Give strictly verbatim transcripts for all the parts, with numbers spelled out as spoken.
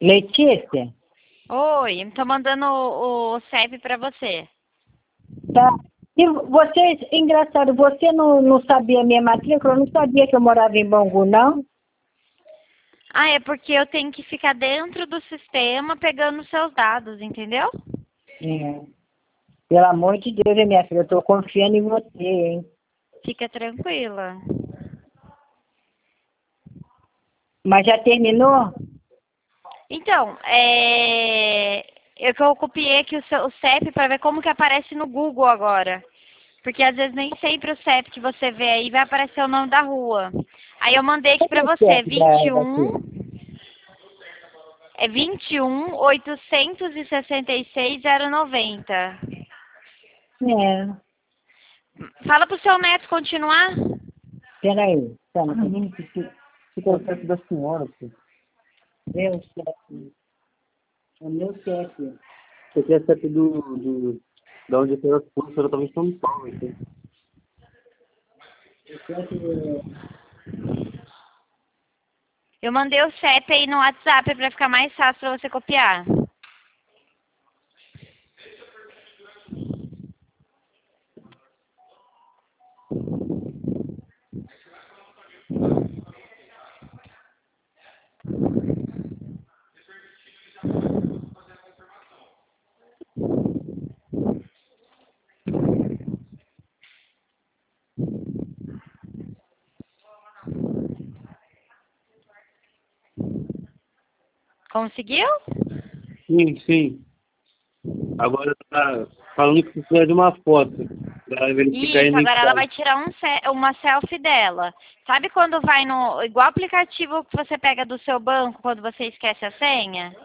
Letícia? Oi, tô mandando o, o C E P pra você. Tá. E você, engraçado, você não, não sabia minha matrícula? Eu não sabia que eu morava em Bangu, não? Ah, é porque eu tenho que ficar dentro do sistema pegando os seus dados, entendeu? É. Pelo amor de Deus, hein, minha filha, eu tô confiando em você, hein? Fica tranquila. Mas já terminou? Então, é... eu que eu copiei aqui o, seu, o C E P para ver como que aparece no Google agora. Porque às vezes nem sempre o C E P que você vê aí vai aparecer o nome da rua. Aí eu mandei aqui Cadê pra o você, chefe vinte da, e daqui? um é vinte e um, oitocentos e sessenta e seis, zero noventa. É. Fala pro seu neto continuar. Peraí. Tá, não, Menino, que que que é o chefe da senhora, pô. meu chefe. É meu chefe. Você quer o chefe do, do... Da onde eu as coisas, a senhora tava em São Paulo, então. O chefe Eu mandei o C E P aí no WhatsApp pra ficar mais fácil pra você copiar. Conseguiu? Sim, sim. Agora tá falando que precisa de uma foto pra verificar a Isso, agora ela vai identidade. tirar um se- uma selfie dela. Sabe quando vai no. Igual aplicativo que você pega do seu banco quando você esquece a senha?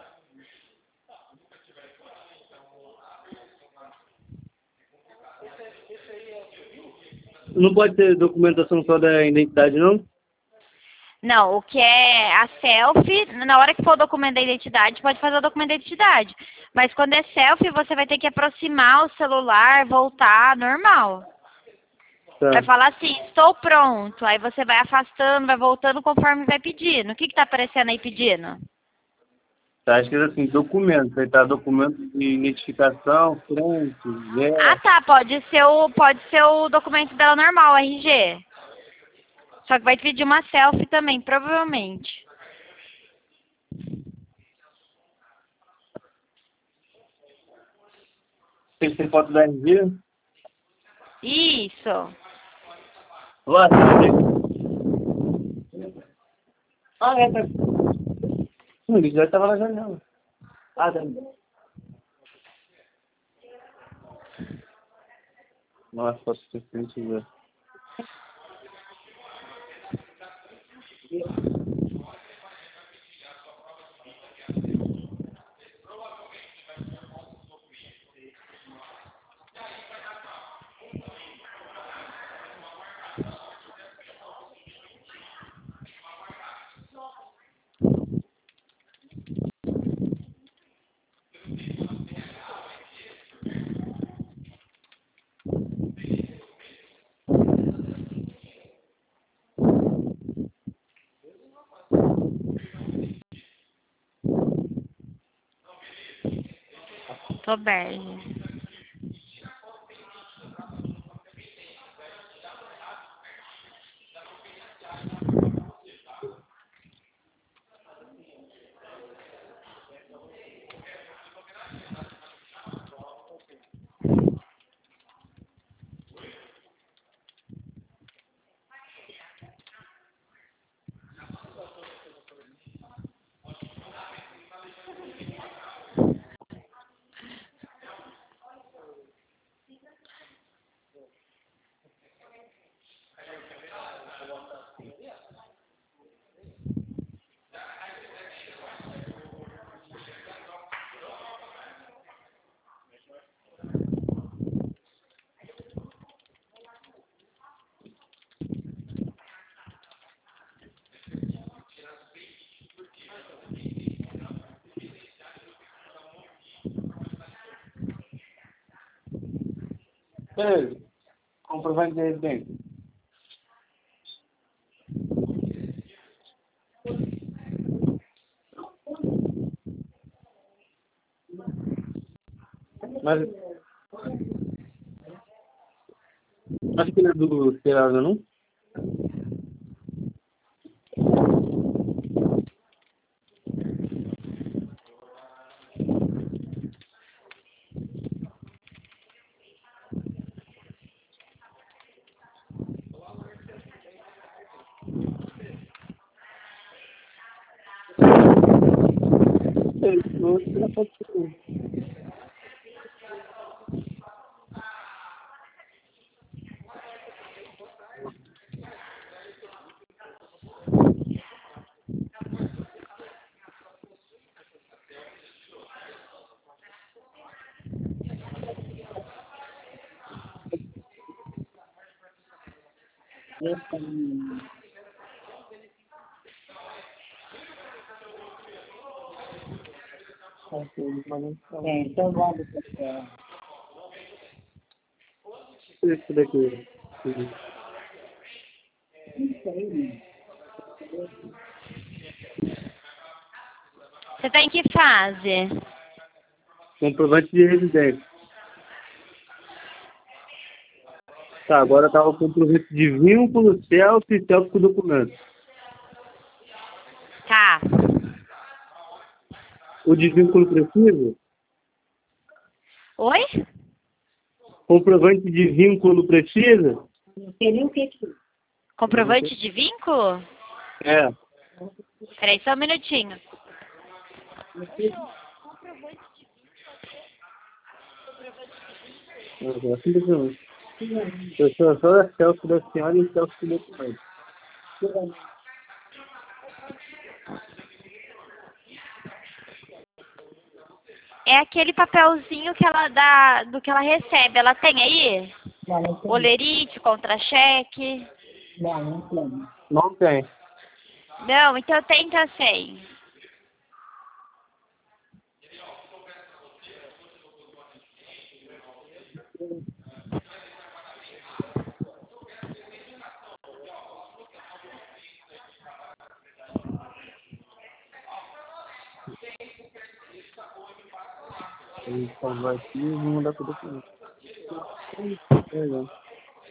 Não pode ter documentação só da identidade, não? Não, o que é a selfie, na hora que for o documento da identidade, pode fazer o documento da identidade. Mas quando é selfie, você vai ter que aproximar o celular, voltar, normal. Vai Tá. falar assim, estou pronto. Aí você vai afastando, vai voltando conforme vai pedindo. O que que tá aparecendo aí pedindo? Tá escrito assim, documento. Aí tá documento de identificação, frente, Ah, é. tá, pode ser o, pode ser o documento dela normal, R G. Só que vai pedir uma selfie também, provavelmente. Tem que ter foto da R G. Isso. Lá, tá ali. Ah, é, tá. Hum, ele já tava na janela. Ah, tá. Nossa, foto de frente, velho. Tô bege. Beleza. Comprovante de residência. Mas... Acho que não é do Serasa, não? É, então vamos para Esse daqui. Você tá em que fase? Comprovante de residência. Tá, agora tá o comprovante de vínculo, selfie e selfie com documento. Tá. O de vínculo precisa? Oi? Comprovante de vínculo precisa? Seria o que que... Comprovante de vínculo? É. Peraí, só um minutinho. Agora simplesmente. Eu sou só a selfie da senhora e selfie do documento. É aquele papelzinho que ela dá, do que ela recebe. Ela tem aí? Não, não tem. Olerite, contra-cheque. Não, não tem. Não tem. Não, então tenta sem. Ele salvar aqui e vou mandar pro documento. Legal.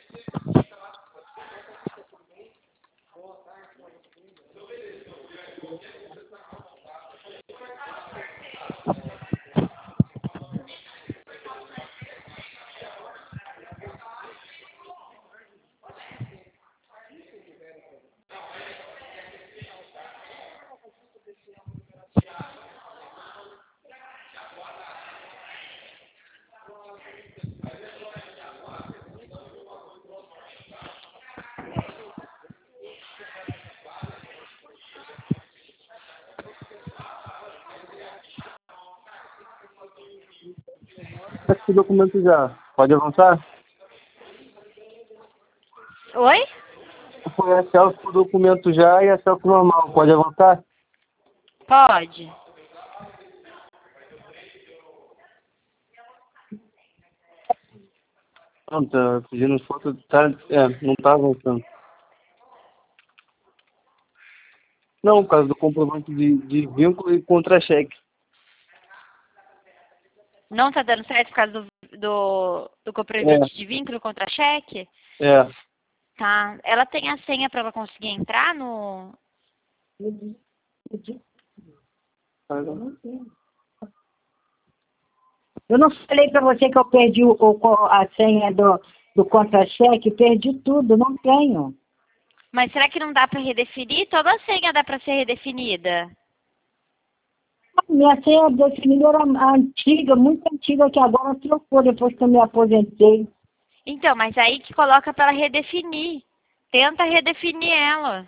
Esse documento já. Pode avançar? Oi? Foi a selfie com o documento já e a selfie normal. Pode avançar? Pode. Não, tá pedindo foto. Tá, é, não tá avançando. Não, por causa do comprovante de, de vínculo e contra-cheque. Não tá dando certo por causa do, do, do comprovante de vínculo contra-cheque? É. Tá. Ela tem a senha pra ela conseguir entrar no... Eu não falei para você que eu perdi o, o- a senha do, do contra-cheque? Perdi tudo, não tenho. Mas será que não dá pra redefinir? Toda a senha dá pra ser redefinida. Minha senha definida era a antiga, muito antiga, que agora trocou depois que eu me aposentei. Então, mas aí que coloca pra ela redefinir. Tenta redefinir ela.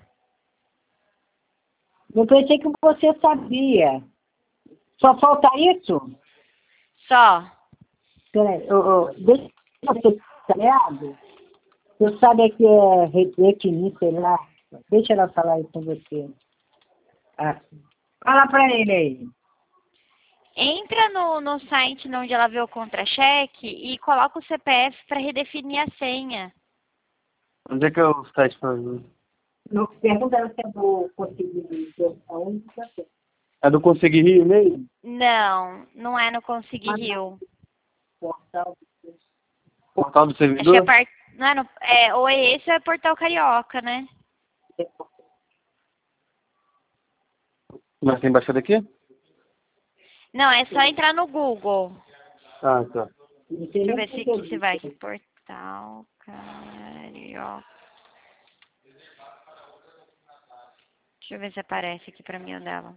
Eu pensei que você sabia. Só falta isso? Só. Peraí, eu, eu, deixa eu ser detalhado. Você sabe que é redefinir, sei lá. Deixa ela falar aí com você. Ah, fala pra ele aí. Entra no, no site onde ela vê o contra-cheque e coloca o C P F para redefinir a senha. Onde é que é o site pra ver? Não, pergunta ela se é do conseguir aonde É do Conseguir Rio mesmo? Não, não é no Conseguir Ah, Rio. portal. Portal do Acho que é, servidor? par... não é, no... é ou é esse ou é Portal Carioca, né? Mas tem baixado aqui? Não, é só entrar no Google. Ah, tá. Deixa eu ver se aqui se vai aqui. Portal Carioca. Deixa eu ver se aparece aqui pra mim o dela.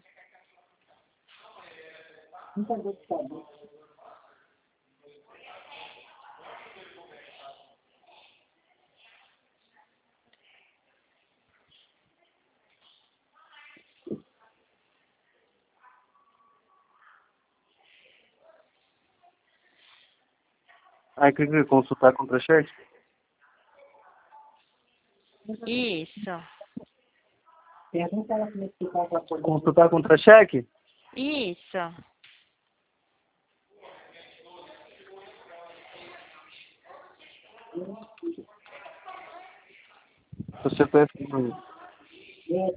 Aí clica em consultar contra-cheque. Isso. Pergunta ela como é que tá com a coisa. Consultar contra-cheque? Isso. Você P F número seis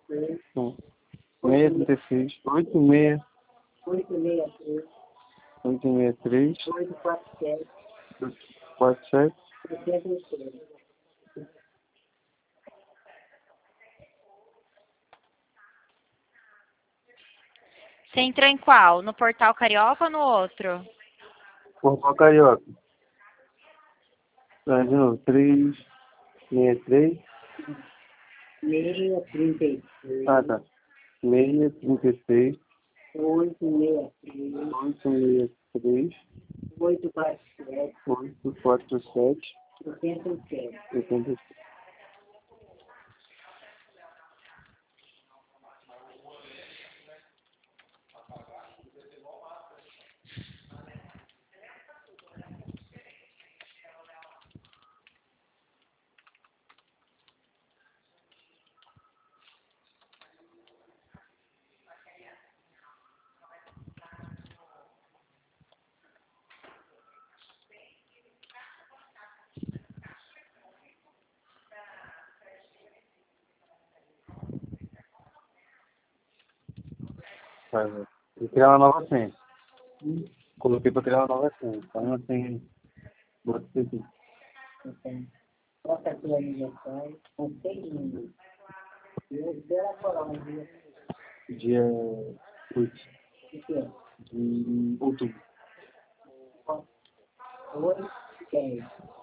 trinta e seis, oito seis, oito seis três, oito seis três, oito quatro sete, quatro sete. sessenta e três. Você entrou em qual? No Portal Carioca ou no outro? Portal Carioca. Tá, de novo. três seis três. seis trinta e seis. Ah, tá. seis trinta e seis, oito seis três, oito seis três, oito quatro sete, oito quatro sete, sessenta e sete. oitenta e sete. Tá, velho. Vou criar uma nova senha. Coloquei pra criar uma nova senha. Então uma senha. Bota isso aqui. Então, bota aqui o aniversário, com seis números. Eu dei a corona, viu? Dia oito O que é? de outubro. oito, dez.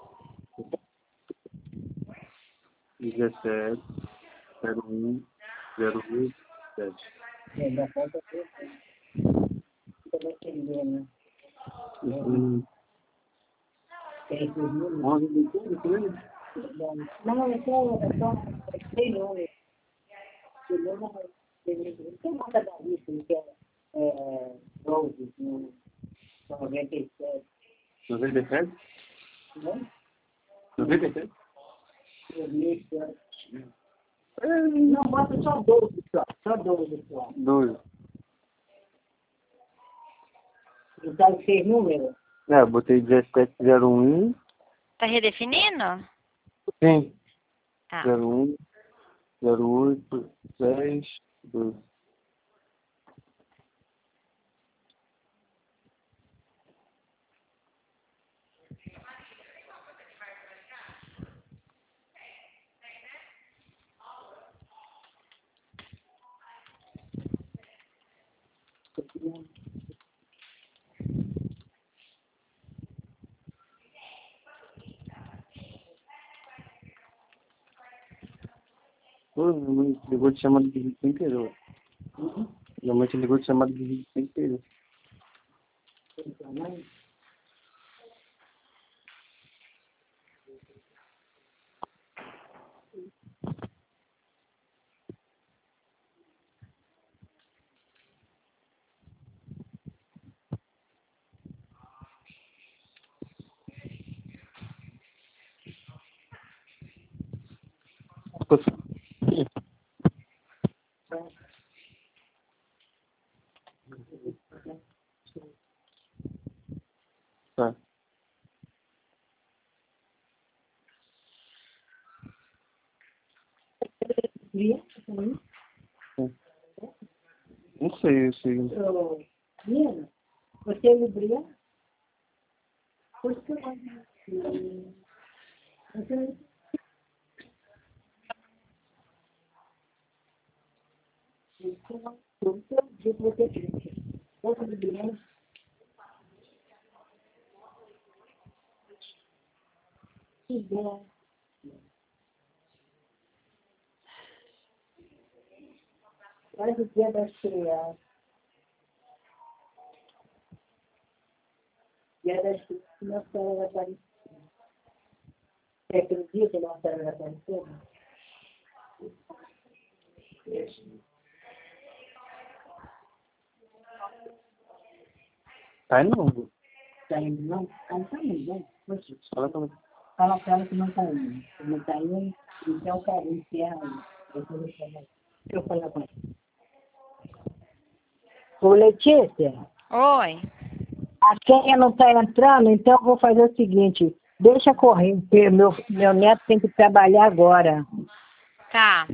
dezessete, zero um, zero oito, sete. É, da falta de também entender, né? Hum, Tem esses números. onze de outubro, que lembra? Não, é só, é só, é seis números. O número, tem uma cada lista, que é, é, doze, no noventa e sete, noventa e sete? né? noventa e sete? dois mil e sete. Não, bota só doze, só, só doze, só. doze. Então, seis números. É, eu botei dezessete zero um. Tá redefinindo? Sim. Tá. zero um, zero oito, dez, doze. Pô, minha mãe ligou de chamada de vídeo sem querer. Ó. Minha mãe te ligou de chamada de vídeo sem querer. Tá. Criança também. Não sei, eu sei. Ô, Nina, você é libriana? Por que eu não- Então, eu digo você outro bem, que bom. Olha o dia das crianças. Dia das crianças, Nossa Senhora vai aparecer. Você acredita que Nossa Senhora vai aparecer? Tá indo. Tá indo, não? Ah, não tá indo, né? Poxa, Fala pra fala pra ela que não tá indo. Se não tá indo, então, cara, encerra aí. Deixa eu falar. Deixa eu falar com ela. Ô, Letícia, Oi. a senha não está entrando, então eu vou fazer o seguinte, deixa correr, porque meu, meu neto tem que trabalhar agora, Tá.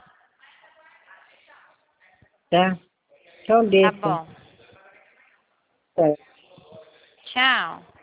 tá? Então Tá deixa. bom. É. Tchau.